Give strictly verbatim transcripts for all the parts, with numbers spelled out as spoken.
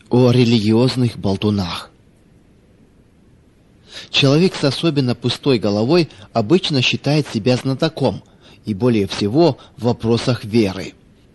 О религиозных болтунах. Человек с особенно пустой головой обычно считает себя знатоком, и более всего в вопросах веры.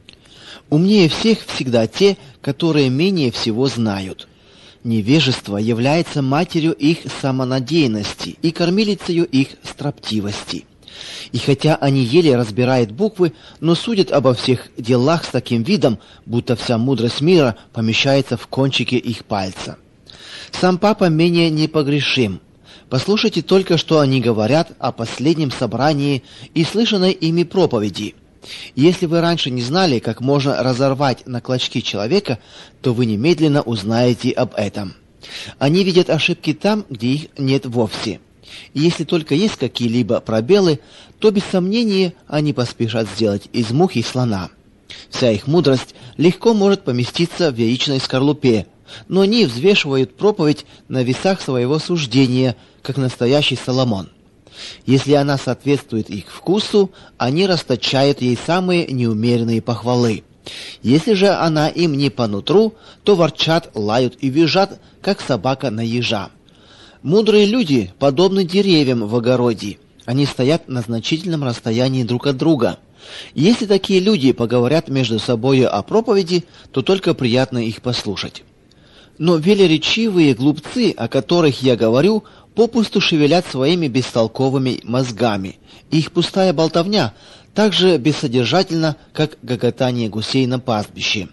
Умнее всех всегда те, которые менее всего знают. Невежество является матерью их самонадеянности и кормилицею их строптивости. И хотя они еле разбирают буквы, но судят обо всех делах с таким видом, будто вся мудрость мира помещается в кончике их пальца. Сам Папа менее непогрешим. Послушайте только, что они говорят о последнем собрании и слышанной ими проповеди. Если вы раньше не знали, как можно разорвать на клочки человека, то вы немедленно узнаете об этом. Они видят ошибки там, где их нет вовсе. И если только есть какие-либо пробелы, то без сомнения они поспешат сделать из мухи слона. Вся их мудрость легко может поместиться в яичной скорлупе, но они взвешивают проповедь на весах своего суждения, как настоящий Соломон. Если она соответствует их вкусу, они расточают ей самые неумеренные похвалы. Если же она им не по нутру, то ворчат, лают и визжат, как собака на ежа. Мудрые люди подобны деревьям в огороде. Они стоят на значительном расстоянии друг от друга. Если такие люди поговорят между собой о проповеди, то только приятно их послушать. Но велеречивые глупцы, о которых я говорю, попусту шевелят своими бестолковыми мозгами. Их пустая болтовня так же бессодержательна, как гоготание гусей на пастбище.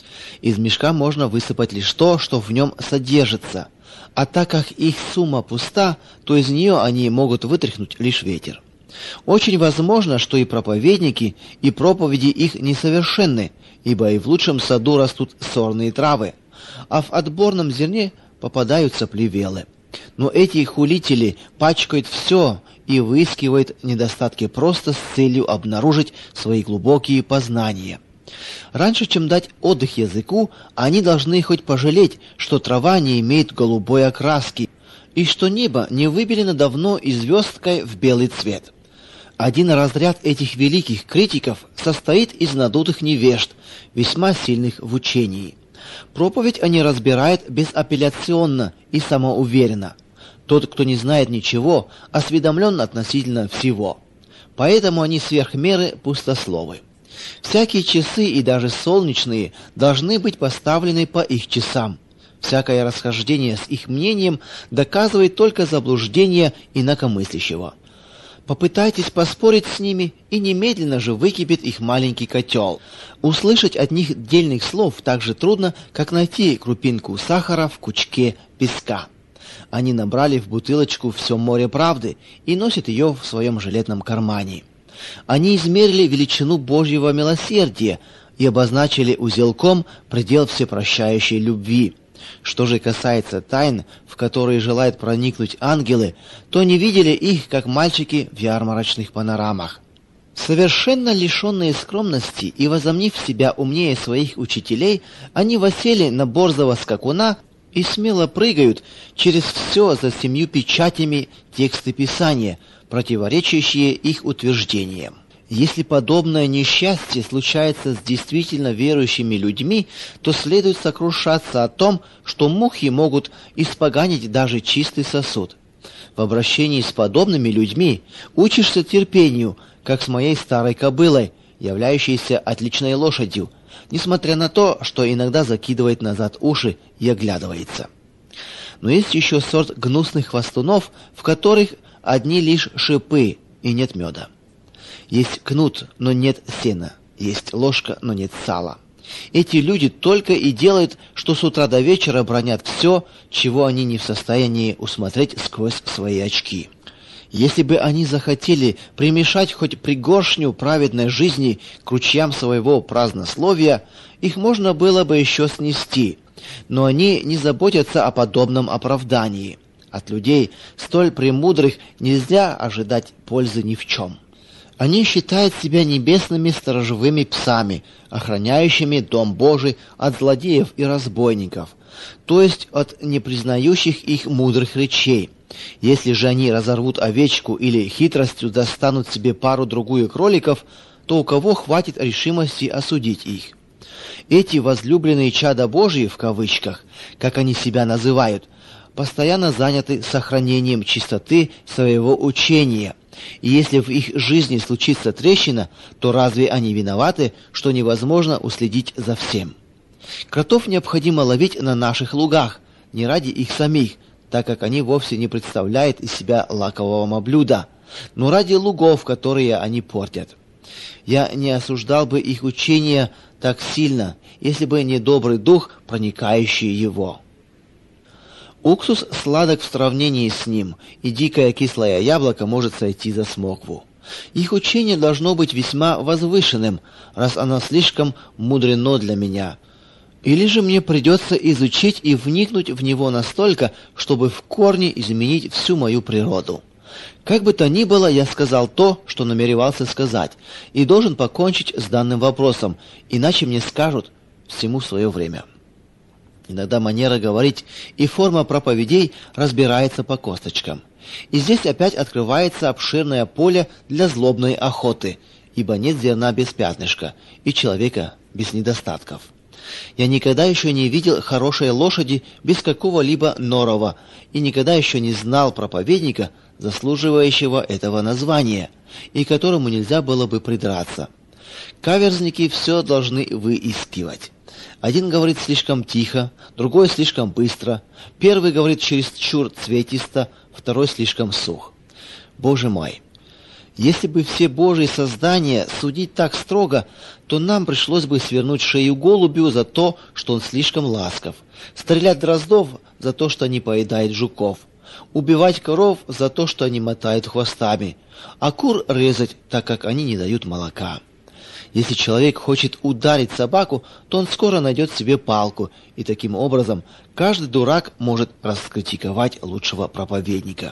Из мешка можно высыпать лишь то, что в нем содержится, а так как их сумма пуста, то из нее они могут вытряхнуть лишь ветер. Очень возможно, что и проповедники, и проповеди их несовершенны, ибо и в лучшем саду растут сорные травы, а в отборном зерне попадаются плевелы. Но эти хулители пачкают все и выискивают недостатки просто с целью обнаружить свои глубокие познания. Раньше, чем дать отдых языку, они должны хоть пожалеть, что трава не имеет голубой окраски, и что небо не выбелено давно и звездкой в белый цвет. Один разряд этих великих критиков состоит из надутых невежд, весьма сильных в учении. Проповедь они разбирают безапелляционно и самоуверенно. Тот, кто не знает ничего, осведомлен относительно всего. Поэтому они сверх меры пустословы. Всякие часы и даже солнечные должны быть поставлены по их часам. Всякое расхождение с их мнением доказывает только заблуждение инакомыслящего. Попытайтесь поспорить с ними, и немедленно же выкипит их маленький котел. Услышать от них дельных слов так же трудно, как найти крупинку сахара в кучке песка. Они набрали в бутылочку все море правды и носят ее в своем жилетном кармане. Они измерили величину Божьего милосердия и обозначили узелком предел всепрощающей любви. Что же касается тайн, в которые желают проникнуть ангелы, то не видели их, как мальчики в ярмарочных панорамах. Совершенно лишенные скромности и возомнив себя умнее своих учителей, они воссели на борзого скакуна и смело прыгают через все за семью печатями тексты Писания, противоречащие их утверждениям. Если подобное несчастье случается с действительно верующими людьми, то следует сокрушаться о том, что мухи могут испоганить даже чистый сосуд. В обращении с подобными людьми учишься терпению, как с моей старой кобылой, являющейся отличной лошадью, несмотря на то, что иногда закидывает назад уши и оглядывается. Но есть еще сорт гнусных хвастунов, в которых одни лишь шипы и нет меда. Есть кнут, но нет сена, есть ложка, но нет сала. Эти люди только и делают, что с утра до вечера бранят все, чего они не в состоянии усмотреть сквозь свои очки. Если бы они захотели примешать хоть пригоршню праведной жизни к ручьям своего празднословия, их можно было бы еще снести, но они не заботятся о подобном оправдании. От людей столь премудрых нельзя ожидать пользы ни в чем. Они считают себя небесными сторожевыми псами, охраняющими дом Божий от злодеев и разбойников, то есть от непризнающих их мудрых речей. Если же они разорвут овечку или хитростью достанут себе пару-другую кроликов, то у кого хватит решимости осудить их? Эти возлюбленные чада Божьи, в кавычках, как они себя называют, постоянно заняты сохранением чистоты своего учения. И если в их жизни случится трещина, то разве они виноваты, что невозможно уследить за всем? Кротов необходимо ловить на наших лугах, не ради их самих, так как они вовсе не представляют из себя лакомого блюда, но ради лугов, которые они портят. Я не осуждал бы их учение так сильно, если бы не добрый дух, проникающий его. Уксус сладок в сравнении с ним, и дикое кислое яблоко может сойти за смокву. Их учение должно быть весьма возвышенным, раз оно слишком мудрено для меня. Или же мне придется изучить и вникнуть в него настолько, чтобы в корне изменить всю мою природу. Как бы то ни было, я сказал то, что намеревался сказать, и должен покончить с данным вопросом, иначе мне скажут всему свое время. Иногда манера говорить и форма проповедей разбирается по косточкам. И здесь опять открывается обширное поле для злобной охоты, ибо нет зерна без пятнышка и человека без недостатков. Я никогда еще не видел хорошей лошади без какого-либо норова, и никогда еще не знал проповедника, заслуживающего этого названия, и к которому нельзя было бы придраться. Каверзники все должны выискивать. Один говорит слишком тихо, другой слишком быстро, первый говорит чересчур цветисто, второй слишком сух. Боже мой! Если бы все Божьи создания судить так строго, то нам пришлось бы свернуть шею голубю за то, что он слишком ласков, стрелять дроздов за то, что они поедают жуков, убивать коров за то, что они мотают хвостами, а кур резать, так как они не дают молока. Если человек хочет ударить собаку, то он скоро найдет себе палку, и таким образом каждый дурак может раскритиковать лучшего проповедника.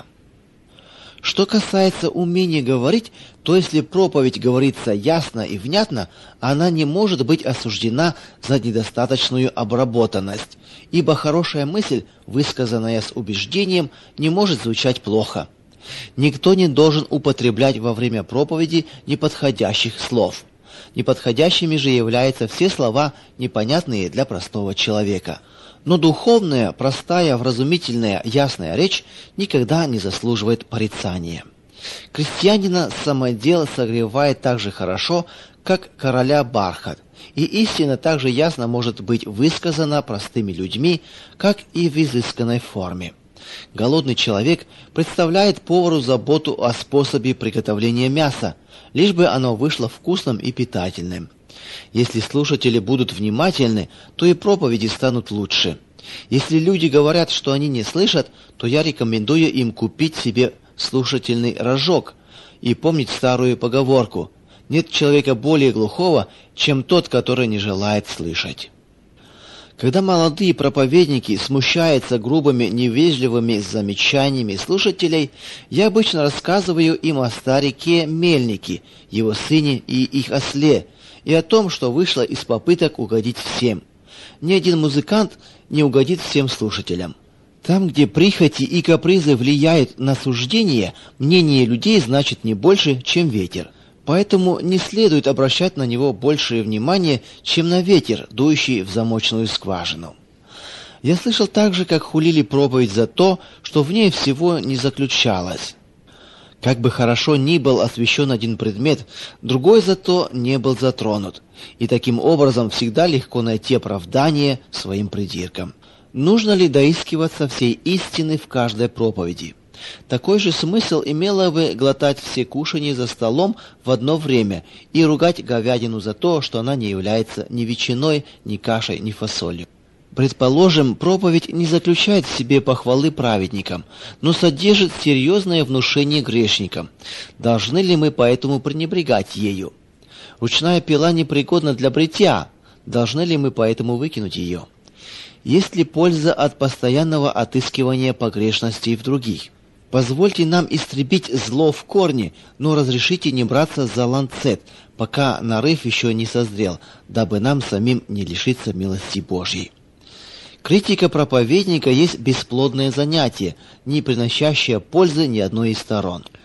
Что касается умения говорить, то если проповедь говорится ясно и внятно, она не может быть осуждена за недостаточную обработанность, ибо хорошая мысль, высказанная с убеждением, не может звучать плохо. Никто не должен употреблять во время проповеди неподходящих слов. Неподходящими же являются все слова, непонятные для простого человека. Но духовная, простая, вразумительная, ясная речь никогда не заслуживает порицания. Крестьянина самодел согревает так же хорошо, как короля бархат, и истина так же ясно может быть высказана простыми людьми, как и в изысканной форме. Голодный человек представляет повару заботу о способе приготовления мяса, лишь бы оно вышло вкусным и питательным. Если слушатели будут внимательны, то и проповеди станут лучше. Если люди говорят, что они не слышат, то я рекомендую им купить себе слушательный рожок и помнить старую поговорку: нет человека более глухого, чем тот, который не желает слышать. Когда молодые проповедники смущаются грубыми, невежливыми замечаниями слушателей, я обычно рассказываю им о старике Мельнике, его сыне и их осле, и о том, что вышло из попыток угодить всем. Ни один музыкант не угодит всем слушателям. Там, где прихоти и капризы влияют на суждение, мнение людей значит не больше, чем ветер. Поэтому не следует обращать на него большее внимание, чем на ветер, дующий в замочную скважину. Я слышал также, как хулили проповедь за то, что в ней всего не заключалось. Как бы хорошо ни был освящен один предмет, другой зато не был затронут, и таким образом всегда легко найти оправдание своим придиркам. Нужно ли доискиваться всей истины в каждой проповеди? Такой же смысл имело бы глотать все кушанья за столом в одно время и ругать говядину за то, что она не является ни ветчиной, ни кашей, ни фасолью. Предположим, проповедь не заключает в себе похвалы праведникам, но содержит серьезное внушение грешникам. Должны ли мы поэтому пренебрегать ею? Ручная пила непригодна для бритья. Должны ли мы поэтому выкинуть ее? Есть ли польза от постоянного отыскивания погрешностей в других? Позвольте нам истребить зло в корне, но разрешите не браться за ланцет, пока нарыв еще не созрел, дабы нам самим не лишиться милости Божьей. Критика проповедника есть бесплодное занятие, не приносящее пользы ни одной из сторон.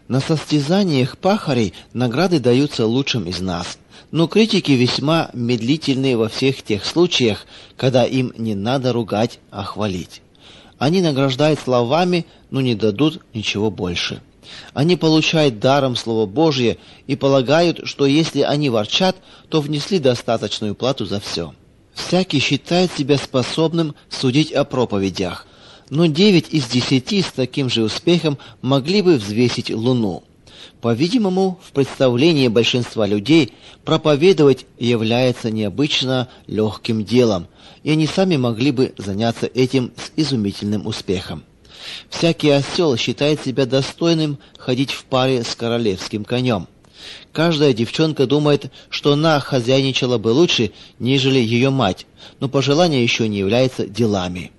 На состязаниях пахарей награды даются лучшим из нас, но критики весьма медлительны во всех тех случаях, когда им не надо ругать, а хвалить. Они награждают словами, но не дадут ничего больше. Они получают даром Слово Божие и полагают, что если они ворчат, то внесли достаточную плату за все. Всякий считает себя способным судить о проповедях, но девять из десяти с таким же успехом могли бы взвесить луну. По-видимому, в представлении большинства людей проповедовать является необычно легким делом, и они сами могли бы заняться этим с изумительным успехом. Всякий осел считает себя достойным ходить в паре с королевским конем. Каждая девчонка думает, что она хозяйничала бы лучше, нежели ее мать, но пожелание еще не является делами.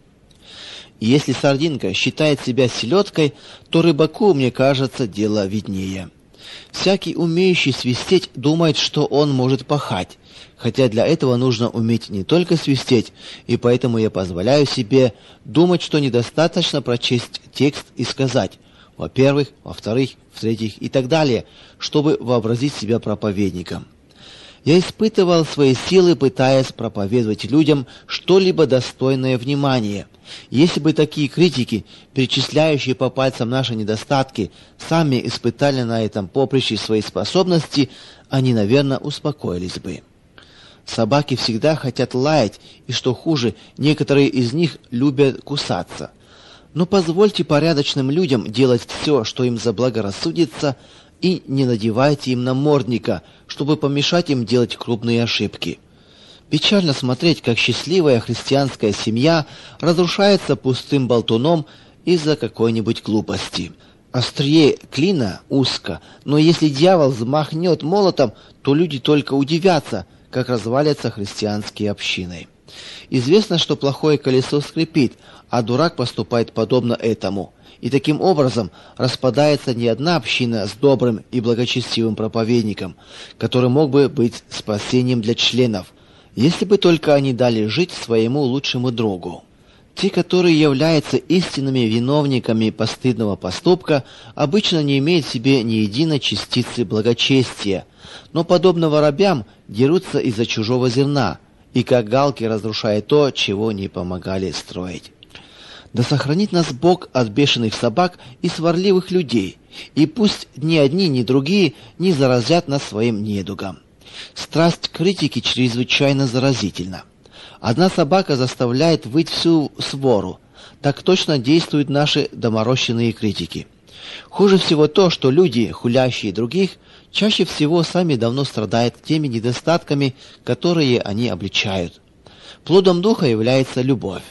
И если сардинка считает себя селедкой, то рыбаку, мне кажется, дело виднее. Всякий умеющий свистеть думает, что он может пахать, хотя для этого нужно уметь не только свистеть, и поэтому я позволяю себе думать, что недостаточно прочесть текст и сказать: во-первых, во-вторых, в-третьих и так далее, чтобы вообразить себя проповедником. Я испытывал свои силы, пытаясь проповедовать людям что-либо достойное внимания. Если бы такие критики, перечисляющие по пальцам наши недостатки, сами испытали на этом поприще свои способности, они, наверное, успокоились бы. Собаки всегда хотят лаять, и, что хуже, некоторые из них любят кусаться. Но позвольте порядочным людям делать все, что им заблагорассудится, и не надевайте им намордника, чтобы помешать им делать крупные ошибки. Печально смотреть, как счастливая христианская семья разрушается пустым болтуном из-за какой-нибудь глупости. Острие клина узко, но если дьявол взмахнет молотом, то люди только удивятся, как развалятся христианские общины. Известно, что плохое колесо скрипит, а дурак поступает подобно этому. И таким образом распадается не одна община с добрым и благочестивым проповедником, который мог бы быть спасением для членов, если бы только они дали жить своему лучшему другу. Те, которые являются истинными виновниками постыдного поступка, обычно не имеют в себе ни единой частицы благочестия, но, подобно воробьям, дерутся из-за чужого зерна, и как галки разрушают то, чего не помогали строить. Да сохранит нас Бог от бешеных собак и сварливых людей, и пусть ни одни, ни другие не заразят нас своим недугом. Страсть критики чрезвычайно заразительна. Одна собака заставляет выть всю свору. Так точно действуют наши доморощенные критики. Хуже всего то, что люди, хулящие других, чаще всего сами давно страдают теми недостатками, которые они обличают. Плодом духа является любовь.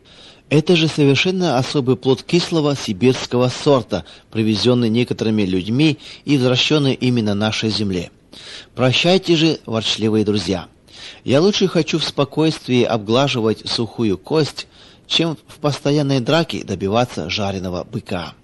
Это же совершенно особый плод кислого сибирского сорта, привезенный некоторыми людьми и возвращенный именно нашей земле. Прощайте же, ворчливые друзья. Я лучше хочу в спокойствии обглаживать сухую кость, чем в постоянной драке добиваться жареного быка.